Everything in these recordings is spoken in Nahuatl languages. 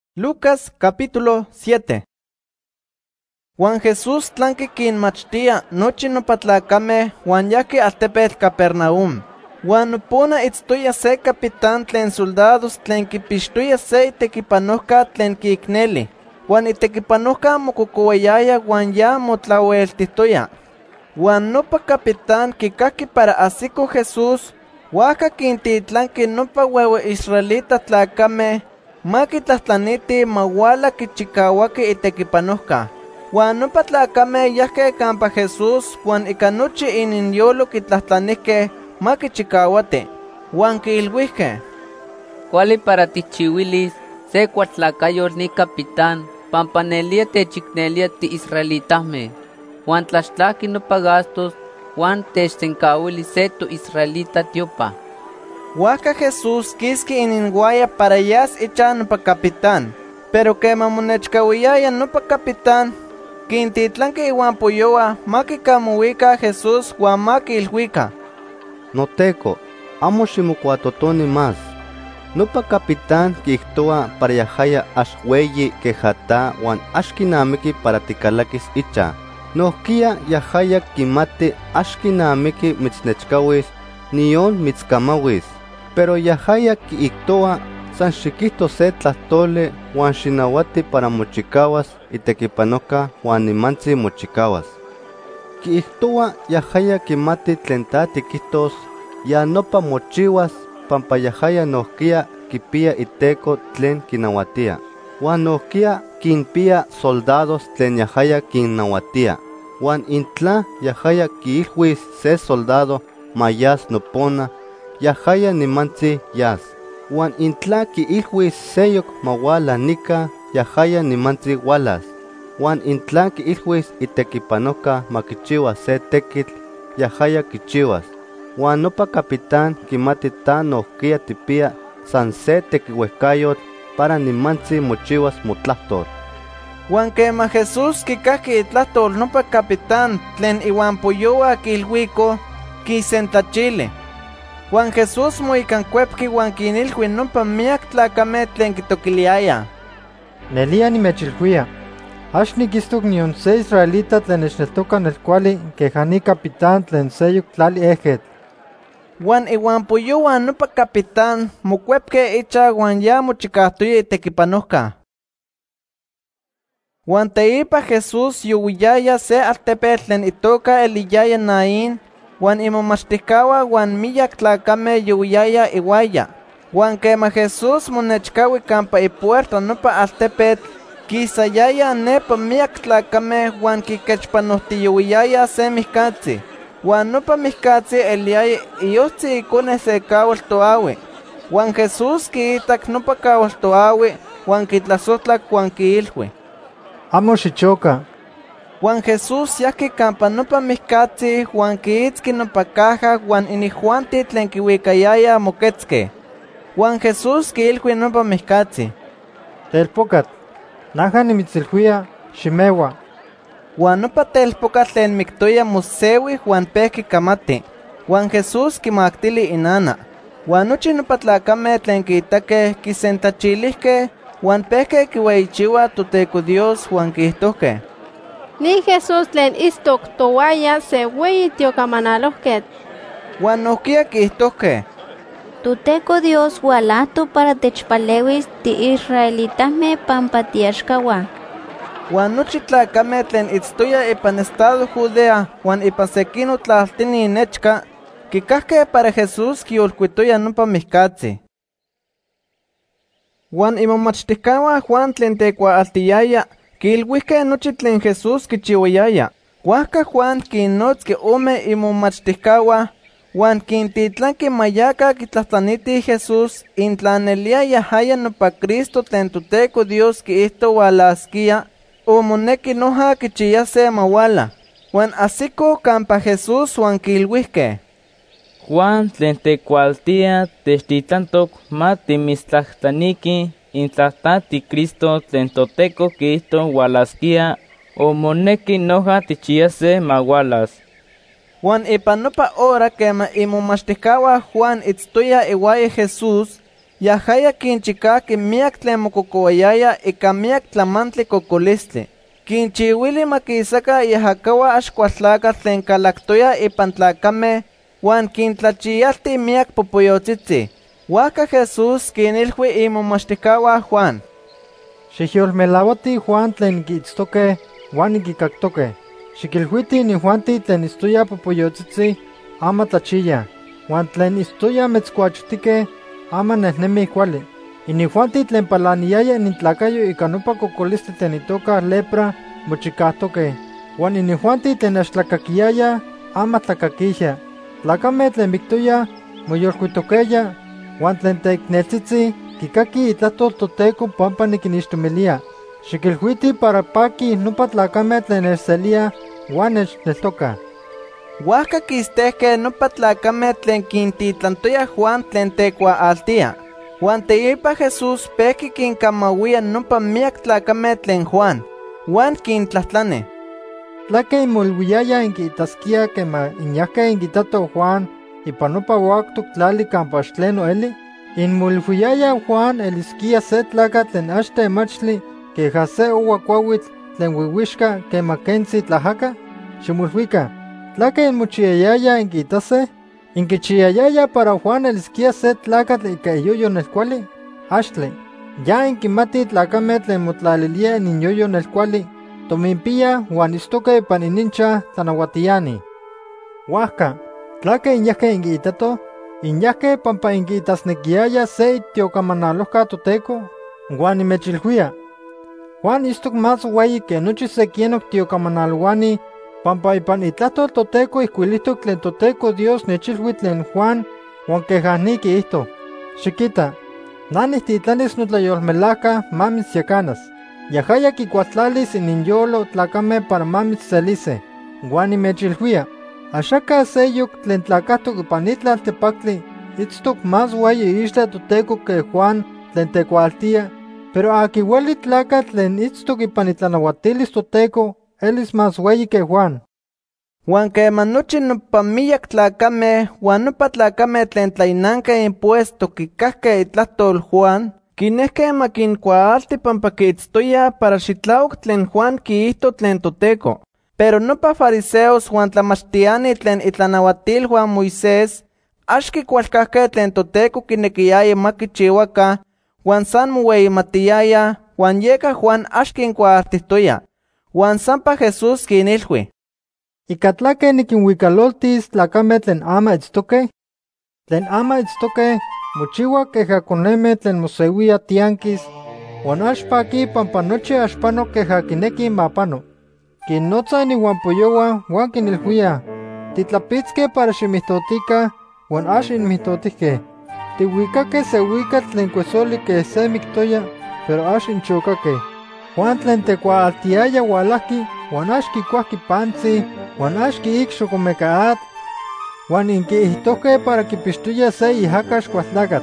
Lucas capítulo 7. Juan Jesús tlanqui quinmachtia nochi nopa tlacameh huan yahki altepetl Capernaum. Huan nopona itztoya se capitán tlen soldados tlen quipixtoya se itekipanojka tlen kiikneli. Huan itekipanojka mokokouayaya huan ya motlaueltihtoya. Huan nopa capitán kikaki para asiko Jesús, huajka quintitlanqui nopa ueue israelita tlacameh ma kitlahtlaniti ma uala kichikauaki itekipanojka. Huan nopa tlacameh yahkeh campa Jesús huan ika nochi ininyolo kitlahtlanihkeh ma kichikauati. Huan kiilhuihkeh: Kuali para tichiuilis se kualtlakayotl ni capitán pampa nelia techiknelia tiisraelitahmeh. Huan tlaxtlahki nopa gastos huan techsenkauili se toisraelita tiopa. Huajka Jesús kiski ininhuaya para yas ichan nopa capitán. Pero quema monechkauiyaya nopa capitán, quintitlanqui ihuan poyoua ma kikamohuika Jesús huan ma kiilhuika: Noteco, amo ximokuatotoni más. Nopa capitán kihtoa para yahaya axueyi kejata huan axkinamiki para tikalakis icha. Nohkia yahaya kimati axkinamiki mitznechkauis, nion mitzkamauis. Pero yahaya kiihtoa san xikihto se tlahtoli huan xinauati para mochikawas itekipanoka huan nimantzi mochikawas. Kiihtoa yahaya kimati tlen ta tikihtos ya nopa mochiwas pampa yahaya nohkia kipia iteko tlen kinauatia. Huan nohkia kinpia soldados tlen yahaya kinnauatia. Huan intla yahaya kiilhuis se soldado ma yas nopona, yahaya nimantzi yas. Huan intla kiilhuis seyok ma uala nika, yahaya nimantzi walas. Huan intla kiilhuis itekipanoka ma kichiwas se tekitl, yahaya kichiwas. Huan nopa capitán kimati ta nohkia tipia san se tekiuehkayotl para nimantzi mochiwas motlahtol. Huan quema Jesús kikaki itlahtol nopa capitán tlen ihuan poyoua kiilhuiko, kisentlachili. Juan Jesús moikankuepki huan kinilhui nopa miak tlacameh tlen kitokiliaya: Nelia nimechilhuia, ax nikistok nion se israelita tlen nechneltoka nelkuali keja ni capitán tlen seyok tlali ejetl. Huan ihuan poyoua nopa capitán mokuepke icha huan ya mochikahtoya itekipanojka. Huan teipa Jesús youiyaya se altepetl tlen itoka eliyaya Naín, huan imomachtihkaua huan miyak tlacameh youiyaya iuaya. Huan quema Jesús monechkaui campa ipuerta nopa altepetl, kisayaya nepa miyak tlacameh huan kikechpanohtiyouiyaya se mihkatzi. Huan nopa mihkatzi eliaya iohtzi ikone se kauatl toaui. Huan Jesús kiitak nopa kauatl toaui huan kitlasotlak huan kiilhui: Amo xichoka. Huan Jesús yahki campa nopa mihkatzi huan kiitzki nopa caja huan inijuanti tlen kiuikayaya moketzkeh. Huan Jesús kiilhui nopa mihkatzi: Telpokat, naja nimitzilhuia, ximeua. Huan nopa telpokat tlen miktoya moseui huan pehki kamati. Huan Jesús kimaktili inana. Huan nochi nopa tlacameh tlen kiitakeh kisentlachilihkeh huan pehkeh kiueyichiuah toTeko Dios huan kihtohkeh: Ni Jesús tlen istok towaya se ueyi tiokamanalohketl. Huan nohkia kihtohkeh: ToTeko Dios ualahto para techpaleuis tiisraelitahmeh pampa tiaxkauah. Huan nochi tlacameh tlen itztoya ipan estado Judea huan ipan sekino tlaltini nechka, kikahkeh para Jesús kiyolkuitoya nopa mihkatzi. Huan imomachtihkauan Juan tlen tekuaaltiyaya kiilhuihkeh nochi tlen Jesús kichiuayaya. Huajka Juan kinnotzki ome imomachtihkauan huan kintitlanki ma yaka kitlahtlanitih Jesús intla nelia yahaya nopa Cristo tlen toTeko Dios kiihto ualaskia o moneki noja kichiyase ma uala. Huan asiko campa Jesús huan kiilhuihkeh: Juan tlen tekualtia techtitlantok ma timitztlahtlaniki intla ti Cristo tlen toTeko kiihto ualaskia o moneki noja tichiyase ma ualas. Huan ipan nopa hora quema imomachtihkauan Juan itztoya iuaya Jesús, Yahaya kinchikaki miak tlen mokokowayaya ika miak tlamantli kokolistli. Kinchiwili makisaka yahakawa axkualtlakatl tlen kalaktoya ipan tlakameh, huan kintlachiyalti miak popoyotzitzi. Huajka Jesús kinilhui imomachtijkauan Juan: Xikyolmelauati Juan tlen kiitztoke huan nikikaktoke. Xikilhuiti inijuanti tlen istoya popoyotzitzi ama tlachiya, huan tlen istoya metzkuachtike ama nehnemi kuali. Inijuanti tlen palaniyaya inintlakayo ika nopa kokolistli tlen itoka lepra mochikahtoke, huan inijuanti tlen axtlakakiyaya ama tlakakihya. Tlakameh tlen miktoya moyolkuitokeya, huan tlen teikneltzitzi kikaki itlahtol Toteko pampa nikinixtomilia. Xikilhuiti para paki nopa tlakameh tlen nechselia huan nechneltoka. Huajka kistehkeh nopa tlakameh tlen kintitlantoya Juan tlen tekuaaltia. Huan teipa Jesús pehki kinkamauia nopa miak tlakameh tlen Juan, huan kintlahtlani: ¿Tlake inmoilhuiyaya inkiitaskia kema inyahkeh inkitato Juan ipan nopa uaktok tlali kampa xtleno eli? Inmoilhuiyaya Juan eliskia se tlakatl tlen axtemachli keja se owakuauitl tlen wiuixka kema kentzi tlahaka? Ximoilhuika, ¿tlake inmochiyayaya inkiitase? ¿Inkichiyayaya para Juan eliskia se tlakatl ika iyoyo nelkuali? Axtle, ya inkimati tlakameh tlen motlalilia ininyoyo nelkuali, tominpiya huan istoke ipan inincha tlanauatiyani. Huajka, tlake inyahkeh inkiitato, inyahkeh pampa inkiitasnekiaya se itiokamanalojka Toteko, huan nimechilhuia, Juan istok más ueyi que nochi sekienok tiokamanalowani, pampa ipan itlahtol Toteko ihkuilihtok tlen Toteko Dios nechilhui tlen Juan, huan kejahni kiihto: Xikita, nanihtiitlanis notlayolmelajka ma mitzyakanas. Yahaya kikualtlalis ininyolo tlakameh para ma mitzselise. Huan nimechilhuia, axaka seyok tlen tlakahtok ipan ni tlaltepaktli itztok más ueyi ixtla Toteko que Juan tlen tekualtia, pero aki ueli tlakatl tlen itztok ipan itlanauatilis Toteko elis más ueyi que Juan. Huan kema nochi nopa miyak tlakameh huan nopa tlakameh tlen tlainanka impuesto kikahkeh itlahtol Juan, kinehkeh ma kinkuaalti pampa kiitztoya para xitlaok tlen Juan kiihto tlen Toteko. Pero nopa fariseos huan tlamachtiani tlen itlanauatilhuan Moisés axkikualkahkeh tlen Toteko kinekiyaya ma kichiuakan, huan san moueyimatiyaya, huan yeka Juan axkinkuaaltihtoya. Huan sampa Jesús kinilhui: ¿Ika tlake nikinhuikaloltis tlakameh tlen ama itztokeh? Tlen ama itztokeh mochiua keja konemeh tlen moseuia tianquis, huan axpaki pampa nochi axpano keja kineki ma pano. Kinnotza inihuampoyoua huan kinilhuia: Titlapitzkeh para ximihtotika, huan ax inmihtotihkeh. Tihuikakeh se huikatl tlen kuesoli keh se miktoya, pero ax inchokakeh. Juan tlen tekuaaltiaya hualahki, huan ax kikuahki pantzi, huan ax kiik xokomeka atl, huan inkiihtohkeh para kipixtoya se ihaka xkualtlakatl.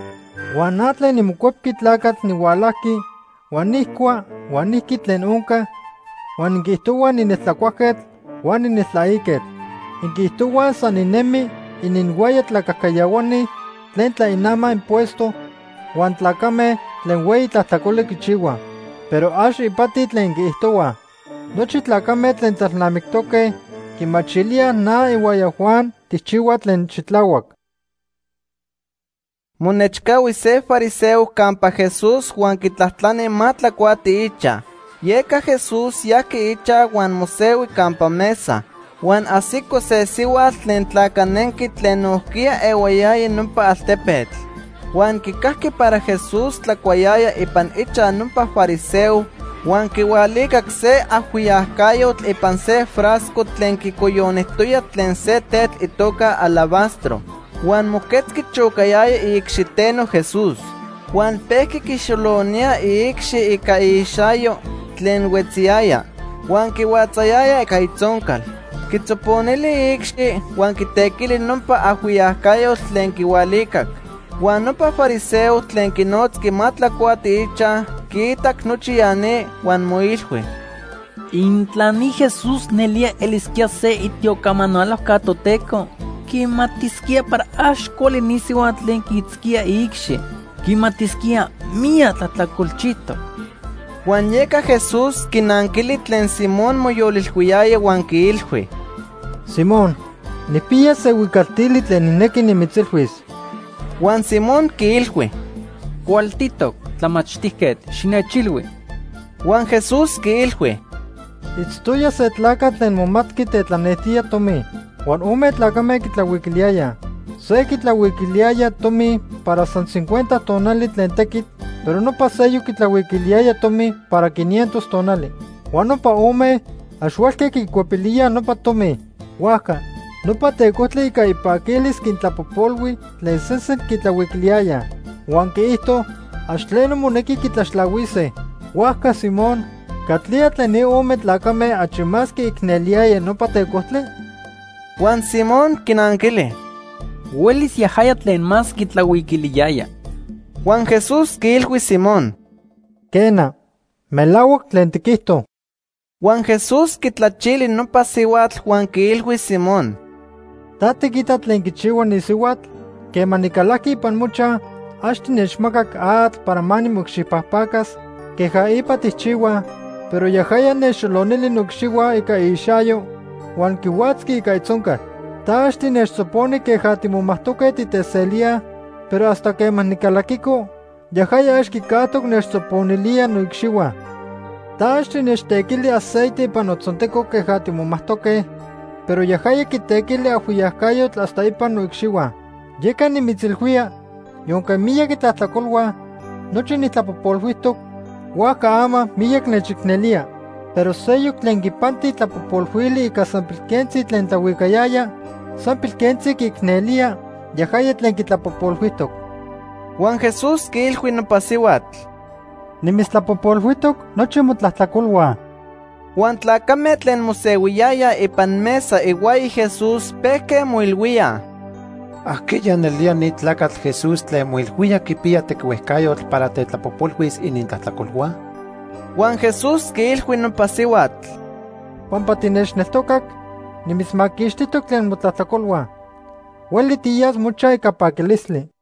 Huan tlen nimokuepki tlakatl nihualahki, huan nihkua, huan nihki tlen onka, huan inkihtowah ninetlakuajketl, huan ninetlaiketl. Inkihtowah san ninemi ininhueyi tlakahkayauani tlen tlainama impuesto, huan tlakameh tlen ueyi tlahtlakoli kichiuah. Pero ax ipati tlen kihtowah. Nochi tlakameh tlen tlalnamiktokeh kimachiliah na iuaya Juan tihchiua tlen xitlauak. Monechkaui se fariseo kampa Jesús huan kitlahtlani ma tlakuati icha. Yeka Jesús yahki icha huan moseui kampa mesa. Huan asiko se siuatl tlen tlakanenki tlen ohkia euayaya nopa altepetl. Huan kikahki para Jesús tlakuayaya ipan icha nopa fariseo, huan kiualikak se ajuiahkayotl ipan se frasco tlen kikoyonihtoya tlen se tetl itoka alabastro. Huan moketski chokayaya iikxiteno Jesús. Huan pehki kixolonia iikxi ika iixayo tlen wetziaya, huan kiuatzayaya ika itzonkal. Kitzoponili iikxi huan kitekili nopa ajuiahkayotl tlen kiualikak. Huan nopa fariseo tlen kinotski ma tlakuati icha, kiitak nochi yani huan moilhui: Intlani Jesús nelia eliskia se itiokamanalojka Toteko, kimatiskia para ax kuali nisiuatl tlen kiitzkia ikxi, Quimatisquia mía tlatlacolchito. Juan yeka Jesús quinankili tlen Simón moyolilhuiyaya Juan quiilhui. Simón, nipia se huicaltili tlen ineki nimitzilhuis. Juan Simón quiilhui. Cualtito, tlamachtiquet, xinechilhui. Juan Jesús quiilhui. Itztoya se tlaca tlen momatki tetlanetia tomi. Juan ume tlacame kitlahuiquiliaya. Se kitlahuiquiliaya tomi para san 50 tonali tlen tekit, pero no paseyo kitlahuiquiliaya tomi para 500 tonali. Juan no pa ume, axualke kikuepilia no pa tomi. Huaca, no pa tecotli ika ipaquilis kintlapopolwi tlen sensen kitlahuiquiliaya. Juan que esto, axtleno moneki kitlaxlawise. Huaca Simón, katlia tlen ume tlacame achimaski ikneliaya no pa tecotli. Juan Simón quinankili. Huelis yahaya tlen más kitlahuiquiliyaya. Juan Jesús quiilhui Simón. Kena, melawak tlen tiquihto. Juan Jesús kitlachili nopa siuatl Juan quiilhui Simón. Tati kita tlen kichiua ni siuatl, que manikalaki ipan mucha, axti nechmakak atl para mani mukxipahpakas, que jaipa tichiua, pero yahaya nexolonili nukxiua ika ixayo, Juan kiwatski ika itzonka. Taxti nechsoponi que jatimomahtoke titeselia, pero hasta que manikalakiko, yahaya axkikatok nechsoponilia nuikxiua. Taxti nechtekili aceite ipan otzonteko que jatimomahtoke, pero yahaya kitekili ahuiyahkayotl hasta ipan nuikxiua. Yeka nimitzilhuia, yonke miyak itlahtlakolua, nochi nitlapopolhuistok, huaca ama miyak nechiknelia, pero seyok tlen kipanti tlapopolhuili ika san pilkenzi tlen tlahuikayaya, san pilkenzi kiknelia, yahaya tlen kitlapopolhuistok. Juan Jesús quiilhui nopa siuatl. Nimitztlapopolhuistok nochi motlahtlakolua. Juan tlacame tlen moseuiyaya ipan mesa iuai Jesús pehke moilhuia. Aquella nelia ni tlacatl Jesús tlen moilhuia kipia tequiuehcayotl para tetlapopolhuis inintlahtlakolua. Juan Jesús quiilhui nopa siuatl. Pampa tinechneltokak, nimitzmakixtitok tlen motlahtlakolua. Ueli tiyas mucha ika pakilisli.